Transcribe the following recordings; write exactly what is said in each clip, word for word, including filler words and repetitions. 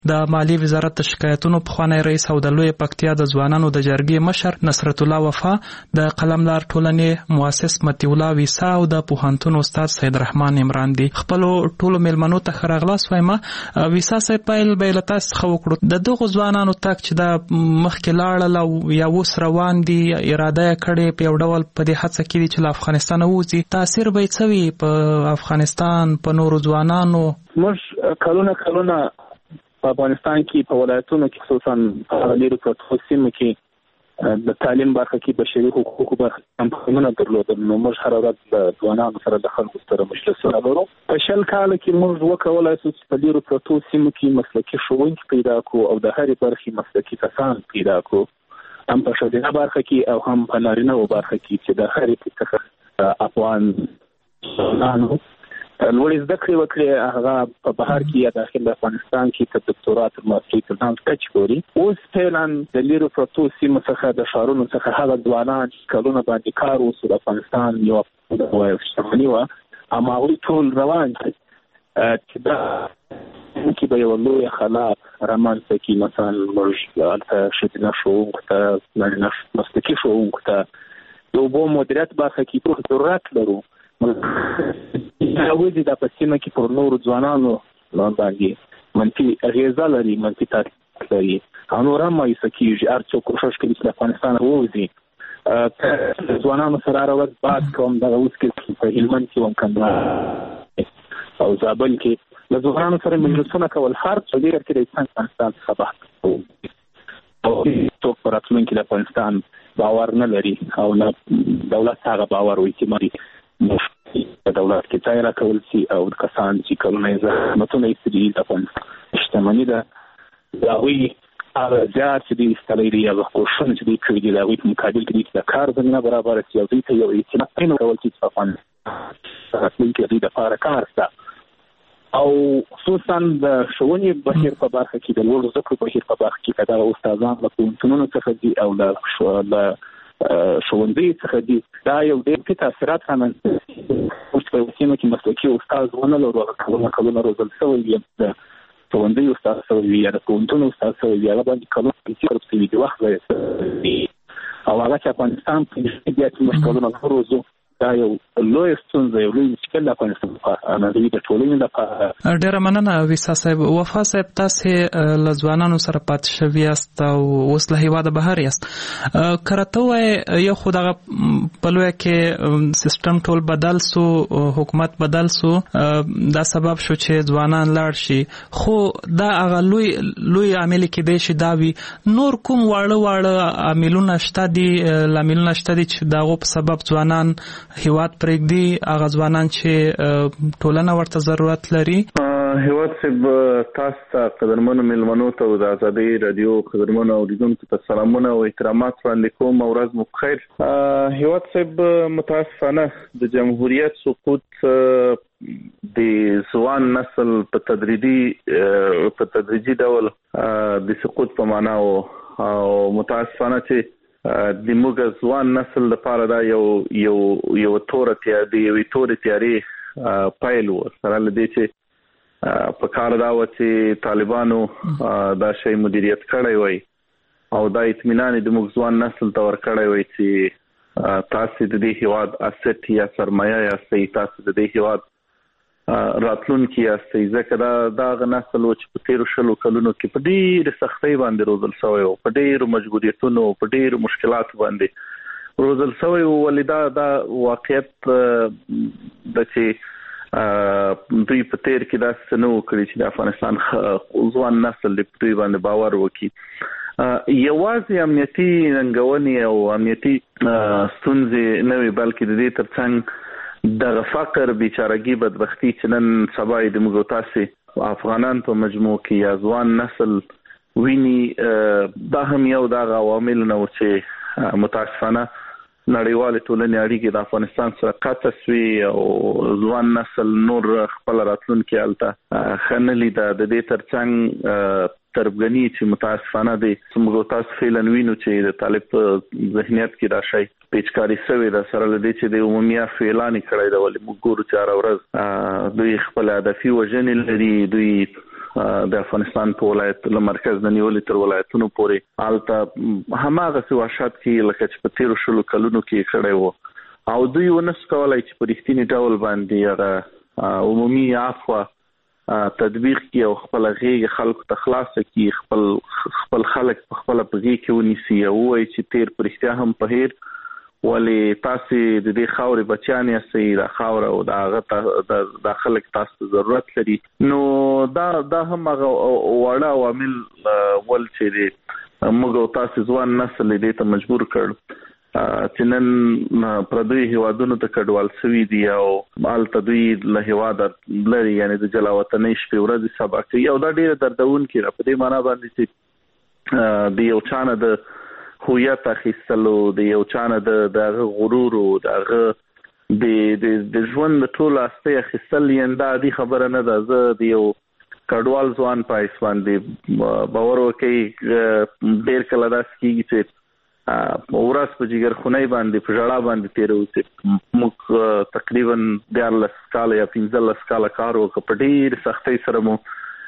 د مالی وزارت د شکایتونو پخوانی رئیس او د لوی پکتیا د ځوانانو د جرګې مشر نصرت الله وفا، د قلمدار ټولنې مؤسس متي الله ویسا او د پوهنتون استاد سید رحمان عمران دي. خپل ټولو میلمنو ته ښه راغلاست وایم. ویسا صاحب، پیل به له تاسو څخه وکړو. د دغو ځوانانو تګ چې د مخکې لاړل او یا اوس روان دي، اراده یې کړې په یو ډول په دې هڅه کې دي چې له افغانستانه ووځي، تاثیر به یې څه وي په افغانستان، په نورو ځوانانو؟ موږ کلونه کلونه په افغانستان کې په ولایتونو کې خصوصا په لیرو پرتو سیمو کې د تعلیم برخه کې بشري حقوقو برخه کمپاینونه درلودل. نو موږ هره ورځ د ځوانانو سره د خلکو سره مجلسونه لرو. په شل کال کې موږ وکولای شو چې په لیرو پرتو سیمو کې مسلکي ښوونکي پیدا کړو او د هرې برخې مسلکي کسان پیدا کړو، هم په ښځینه برخه کې او هم په نارینه برخه کې، چې د هرې څخه افغان ځوانانو لوړې زده کړې وکړې. هغه په بهر کې یا داخل افغانستان کې تر دکتورا تر ماسترۍ تر ډاکټرۍ کچ پورې. اوس فعلا د لیرو پرتو سیمو څخه د ښارونو څخه هغه ځوانان چې کلونه باندې کار وسو د افغانستان یوه شتمني وه، هماغوی ټول روان دي چې دا کې به یوه لویه خلا رامنځته کړي. مثلا موږ هلته ښځینه ښوونکو ته، نارینه مسلکي ښوونکو ته د اوبو مدیریت برخه کې ټول ضرورت لرو. راوځي دا په سیمه کې پر نورو ځوانانو باندې منفي اغېزه لري، منفي تاثیر لري، او نور هم مایوسه کېږي. هر څوک کوښښ کوي چې د افغانستان ووځي. ځوانانو سره هره ورځ بحث کوم، دغه اوس کې په هلمند کې وم، کندهار او زابل کې له ځوانانو سره مجلسونه کول. هر څو ډېر کې د افغانستان څخه بحث کوو او څوک په راتلونکي د افغانستان باور نه لري او نه دولت هغه باور او اعتماد په دولت کې ځای راکول شي، او کسان چې کلونه یې زحمتونه ایستلي د افغانستان شتمني ده، د هغوی هغه زیار چې دوی ایستلی دي، هغه کوښښونه چې دوی کړي دي، د هغوی په مقابل کې دوی ته د کار زمینه برابره شي او دوی ته یو اعتماد ورکول شي چې په افغانستان راتلونکي دوی دپاره کار شته. او خصوصا د ښوونې بهیر په برخه کې، د لوړو زده کړو بهیر په برخه کې، که دغه استادان له پوهنتونونو څخه دي او له ښوونځیو څخه دي، دا یو ډېر ښه تاثیرات رامنځته کوي. اوس په یوه سیمه کې مسلکي استاد ونه لرو، هغه کلونه کلونه روزل شوی وي، د ښوونځیو استاد شوی وي یا د پوهنتون استاد شوی وي، هغه باندې کلونه پیسې خرڅ شوي دي، وخت ضایع شوی او هغه چې افغانستان پرې بیا چې موږ کلونه نه روزو، دا یو لوی ستونزه، یو لوی مشکل د افغانستان لپاره، د ټولنې لپاره. ډېره مننه ویسا صاحب. وفا صاحب، تاسې له ځوانانو سره پاتې شوي یاست او اوس له هېواده بهر یاست. که راته ووایې، یو خو دغه په لویه کې سیسټم ټول بدل سو، حکومت بدل سو، دا سبب شو چې ځوانان لاړ شي، خو دا هغه لوی لوی عامل کېدی شي دا وي. نور کوم واړه واړه عاملونه شته دي، لاملونه شته دي چې د هغو په سبب ځوانان هیواد پرېږدي، هغه ځوانان چې ټولنه ورته ضرورت لري؟ هیواد صاحب، تاسو ته قدرمنو میلمنو ته د ازادۍ راډیو قدرمنو اوریدونکو ته سلامونه او احترامات وړاندې کوم او ورځ مو بخیر. هیواد صاحب، متاسفانه د جمهوریت سقوط د ځوان نسل په تدریجي په تدریجي ډول د سقوط په معنا او متاسفانه چې د موږ ځوان نسل لپاره دا یو یو یو توره تیارې د یوې تورې تیارې پیل و، سره له دې چې په کار دا و چې طالبانو دا شی مدیریت کړی وای او دا اطمینان د موږ ځوان نسل ته ورکړی وای چې تاسو د دې هیواد اسټ یا سرمایه یاستئ، تاسو د دې هیواد راتلونکي یاستئ. ځکه دا دغه نسل و چې په تېرو شلو کلونو کې په ډېرې سختۍ باندې روزل شوی و، په ډېرو مجبوریتونو، په ډېرو مشکلاتو باندې روزل شوی و. ولې دا دا واقعیت د چې دوی په تېر کې داسې نه وکړي چې د افغانستان ځوان نسل د دوی باندې باور وکړي. یوازې امنیتي ننګونې او امنیتي ستونزې نه وي، بلکې د دې ترڅنګ دغه فقر، بیچارګي، بدبختي چې نن سبا یې د موږ تاسې افغانان په مجموع کې یا ځوان نسل ویني، دا هم یو دغه عوامل نه و چې متاسفانه نړیوالې ټولنې اړیکې د افغانستان سره قطع سوي او ځوان نسل نور خپل راتلونکي هلته ښه نه لیده. د دې ترڅنګ تربګني چې متاسفانه دی، موږ تاسو فعلا وینو چې د طالب په ذهنیت کې دا شی پیچکاري شوې ده، سره له دې چې د عمومي عفو اعلان یې کړی ده. ولې موږ ګورو چې هره ورځ دوی خپل هدفي وژنې لري، دوی د افغانستان په ولایت له مرکز د نیولې تر ولایتونو پورې الته هماغه څه وحشت کې لکه چې په تیرو شلو کلونو کې کړی وو او دوی ونس کولای چې په رښتینی ډول باندې هغه عمومي عفو تطبیق کې او خپل غیږ خلکو ته خلاص کړي خپل خپل خلک په خپل په غیږ کې ونیسي او وایي چې تیر په رښتیا هم په هیر ولی تاسو د دې خاورې بچیان یې سي د خاور او د هغه د خلک تاسو ضرورت لري نو دا دا هم هغه وړه عوامل ول چې د موږ تاسو ځوان نسل دې ته مجبور کړ چې نن پردوی هیوادونو ته کډوال سوي دي او مالته دوی له هیواد لري یعنی د جلاوطنۍ شپې ورځې سبا کوي او دا ډیره دردونکې را په دې معنا باندې چې د یو چانه د هویت اخیستلو د یو چانه د دغه غرور او دغه د د ژوند د ټول استه اخیستل یندا دي خبره نه ده زه د یو کډوال ځوان پایس باندې باور وکي ډیر کله داس کیږي چې ورځ په جګر خونای باندې په جړه باندې تیرو چې موږ تقریبا دیارلس کال یا پنځلس کال کار وکړ په ډیر سختۍ سره مو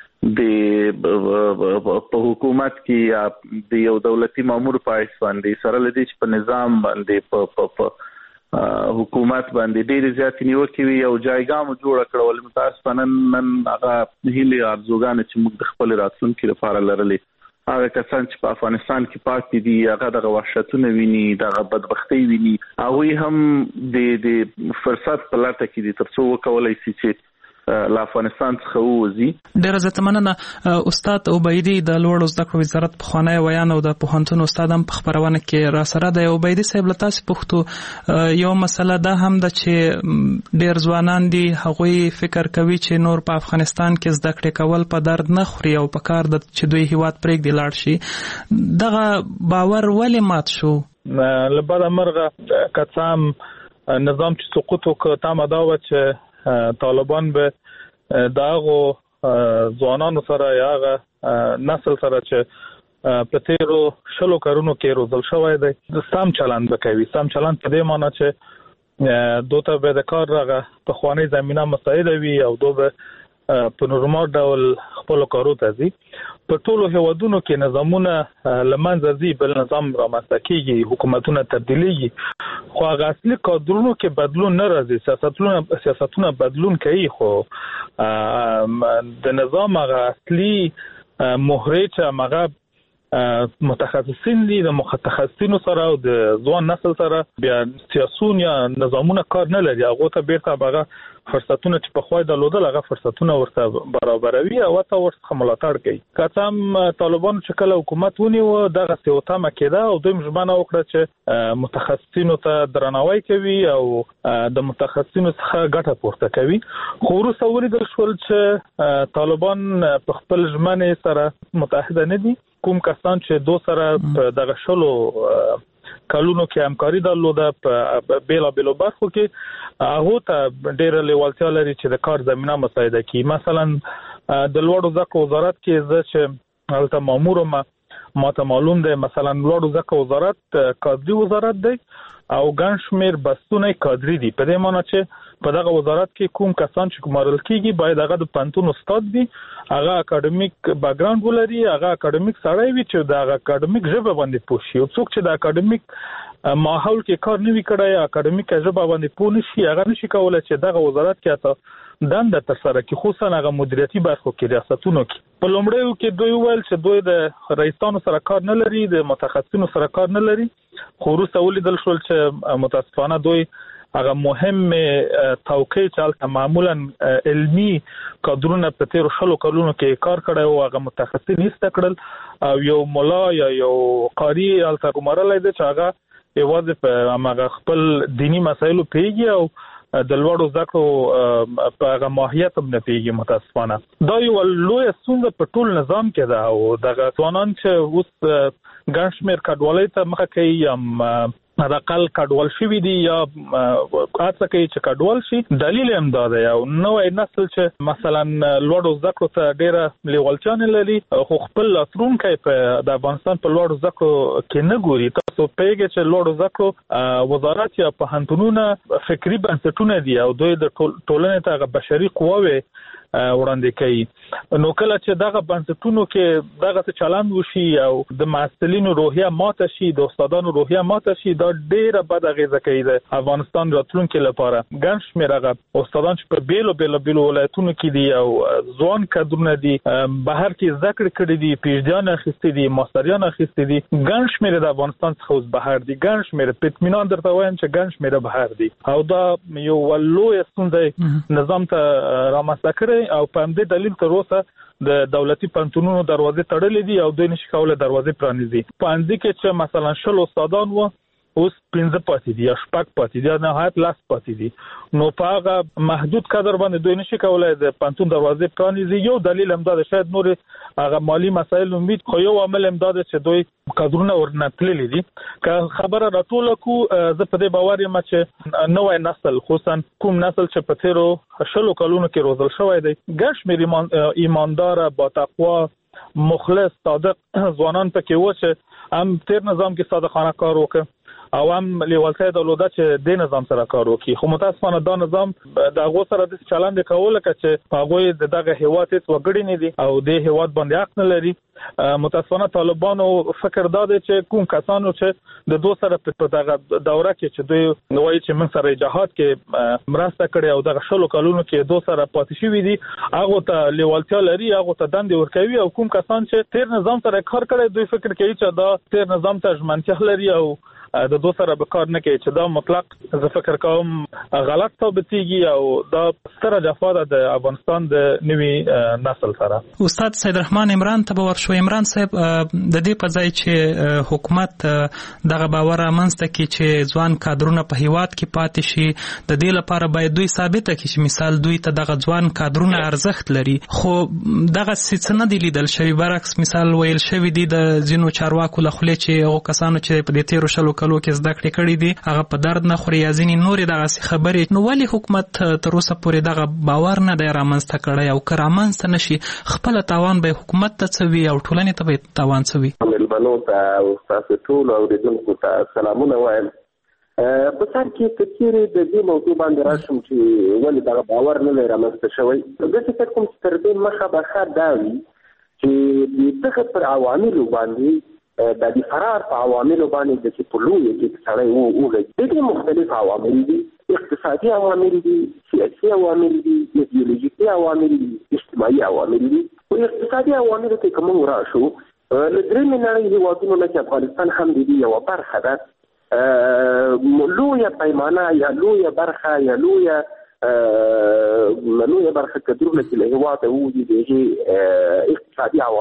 د په حکومت کې یا د یو دولتي مامور پایس باندې سره لدی چې په نظام باندې په حکومت باندې ډیر زیات نیوکې وي او جایګام جوړ کړول متاسفانه نن هغه هیله ارزوګان چې موږ د خپل راتلونکي لپاره لرلې هغه کسان چې په افغانستان کې پاتې دي هغه د وحشتونه ویني د بدبختی ویني هغه هم د د فرصت په لټه کې دي ترڅو وکولای شي چې له افغانستان څخه ووزي. ډیره زه مننه استاد عبیدي د لوړو زده کړو وزارت په خوانی ویان او د پوهنتون استاد هم په خبرونه کې را سره د عبیدي صاحب له تاسو پوښتو یو مسله ده هم د چې ډیر ځوانان دي هغوی فکر کوي چې نور په افغانستان کې زده کړې کول په درد نه خوري او په کار د چې دوی هیواد پرېږدي لاړ شي دغه باور ولې مات شو؟ لبعد مرغه کڅام نظام چې سقوط وکړ تام دا و چې طالبان به داغو ځوانانو سره یا هغه نسل سره چې په تیرو شلو کارونو کې روزل شوی دی سم چلند وکوي سم چلند په دې معنی چې دوته به د کار هغه په خوانی زمينه مساعده وي او دو به په نورمال ډول خپل کارو ته ځي په ټولو هیوادونو کې نظامونه لمنځه ځي بل نظام رامنځته کیږي حکومتونه تبدیلېږي خو هغه اصلي کادرونو کې بدلون نه راځي سیاستونه سیاستونه بدلون کوي خو د نظام هغه اصلي مهره چې هغه متخصصین دي د متخصصینو سره او د ځوان نسل سره بیا سیاسون یا نظامونه کار نه لري هغه ته بیرته هغه فرصتونه چې په خوای درلودل هغه فرصتونه ورته برابروي او ته ورته ملاتړ کوي که هم طالبان چې کله حکومت ونیو دغه سیوتامه کېده او دوی مجبانه وکړه چې متخصصینو ته درناوی کوي او د متخصصینو څخه ګټه پورته کوي خو وروسته ولیدل شول چې طالبان په خپل ژمنې سره متحده نه دي کوم کسان چې دو سره دغه شلو کلونو کې همکاري درلوده په بیلا بیلو برخو کې هغه ته ډېر لیوالتیا لري چې د کار زمينه مساعده کړي مثلا د لوړو زده کړو وزارت کې زه چې هلته مامور ما ماته معلوم دی مثلا لوړو زده کړو وزارت کادري وزارت دی او ګڼ شمېر بستونه کادري دي په دې معنی چې په دغه وزارت کې کوم کسان چې کومارل کېږي باید هغه د پنتون استاد وي هغه اکیډمیک بیک ګراوند ولري هغه اکیډمیک سړی وي چې د اکیډمیک ژبه باندې پوه شي او څوک چې د اکیډمیک ماحول کې کار نه وي کړی اکیډمیک ژبه باندې پوه نشي هغه نشي کولای چې دغه وزارت کې ته دنده تر سره کې خصوصا هغه مدیریتي برخو کې ریاستونو کې په لومړیو کې دوی ویل چې دوی د رئیسانو سره کار نه لري د متخصصینو سره کار نه لري خو وروسته ولیدل شول چې متاسفانه دوی هغه مهم توقع چې معمولا علمی کادرونه په تیر شلو کلونو کې کار کړی او هغه متخصصین ایسته کړل او یو مولا یا یو قاری الته کومرلای دی چې هغه یوازې په هغه خپل دینی مسایلو پیږي او د لوړو زده کړو په هغه ماهیت هم نه پیږي متاسفانه دا یو لوی ستونزه په ټول نظام کې ده او دغه ځوانان چې اوس ګڼ شمېر کډوالۍ ته مخه کوي یا حداقل کډوال شوي دي یا هڅه کوي چې کډوال شي دلیل هم دا دی او نوی نسل چې مثلا لوړو زده کړو ته ډېره لیوالتیا نه لري خو خپل راتلونکی په د افغانستان په لوړو زده کړو کې نه ګوري تاسو پیګه چې لوړ زکو وزارت یا پوهنتونونه فکری بنسټونه دي او دوی د ټولنې ته بشري قواوي وړاندې کوي نو کله چې دغه بنسټونو کې دغه چلند وشي او د محصلینو روحیه ماته شي د استادانو روحیه ماته شي دا ډیره بد اغیزه کوي د افغانستان راتلونکو لپاره ګڼ شمېر استادان چې په بیلو بیلو بیلو ولایتونو کې دي او ځوان کډرونه دي بهر کې ذکر کړی دي پیژدان اخیستي دي ماستریان اخیستي دي ګڼ شمېر د افغانستان څخه اوس بهر دي ګڼ شمېر په اطمینان درته وایم چې ګڼ شمېر بهر دي او دا یو لوی ستونزه نظام ته رامنځته کړی او په همدې دلیل تر اوسه د دولتي پوهنتونونو دروازې تړلې دي او دوی نشي کولای دروازې پرانیزي پوهنځي کې چې مثلا شل استادان وو اوس پنځه پاتې دي یا شپږ پاتې دي نهایت لاس پاتې دي نو په هغه محدود قدر باندې دوی نشي کولای د پوهنتون دروازې پرانیزي یو دلیل هم دا ده شاید نور هغه مالی مسایل امید خو یو عامل هم دا ده چې دوی قدرونه ورنتللي دي که خبره راټوله کو زه په دې باور یم چې نوې نسل خصوصا کوم نسل چې په تیرو شلو کلونو کې روزل شوی دی ګڼ شمېر ایماندار با تقوا مخلص صادق ځوانان پکې و چې هم تیر نظام کې صادقانه کار وکړ او هم لیوالتیا درلوده چې د نظام سره کار وکړي خو متاسفانه دا نظام د هغو سره د چلند کول لکه چې په هغوی دغه هیواد هیڅ وګړي نه دي او د هیواد باندې حق نه لري متاسفانه طالبانو فکر دا دی چې کوم کسانو چې د دوه سره په دغه دوره کې چې دوی نوای چې من سره جهاد کې مرسته کړي او دغه شلو کلونو کې دوه سره پاتې شوی دي هغه ته لیوالتیا لري هغه ته دند ورکوي او کوم کسان چې تیر نظام سره کار کړي دوی فکر کوي چې دا تیر نظام ته ژمنتیا لري او د دوه سره به کار نه کوي چې دا مطلق زه فکر کوم غلط ثابتېږي او دا ستره جفا ده د افغانستان د نوي نسل سره. استاد سید رحمان عمران ته به ورشو. عمران صاحب د دې په ځای چې حکومت دغه باور رامنځته کړي چې ځوان کادرونه په هیواد کې پاتې شي د دې لپاره باید دوی ثابته کړي چې مثال دوی ته دغه ځوان کادرونه ارزښت لري خو دغه څه نه دی لیدل شوی برعکس مثال ویل شوی دی د ځینو چارواکو له خولې چې هغو کسانو چې په دې تیرو شلو کلو کې زده کړې کړې دي هغه په درد نه خوري یا ځینې نورې دغسې خبرې نو ولې حکومت تر اوسه پورې دغه باور نه دی رامنځته کړی او که رامنځته نه شي خپله تاوان به حکومت ته څه وي او ټولنې ته به تاوان څه وي؟ مېلمنو ته او ستاسو ټولو اورېدونکو ته سلامونه وایم. په سر کې که چېرې د دې موضوع باندې راشم چې ولې دغه باور نه دی رامنځته شوی زه فکر کوم چې تر دې مخه به ښه دا وي چې د دغه پر عواملو باندې د دې فرار په عواملو باندې د چې په لویه کې سړی وغږي د دې مختلف عوامل دي اقتصادي عوامل دي سیاسي عوامل دي ایدیولوژیکي عوامل دي اجتماعي عوامل دي او اقتصادي عواملو ته که موږ راشو له درېیمې نړۍ هېوادونو نه چې افغانستان هم د دې یوه برخه ده لویه پیمانه یا لویه برخه یا لویه لویه برخه کدرونه چې له هېواده وځي د هغې اقتصادي عوامل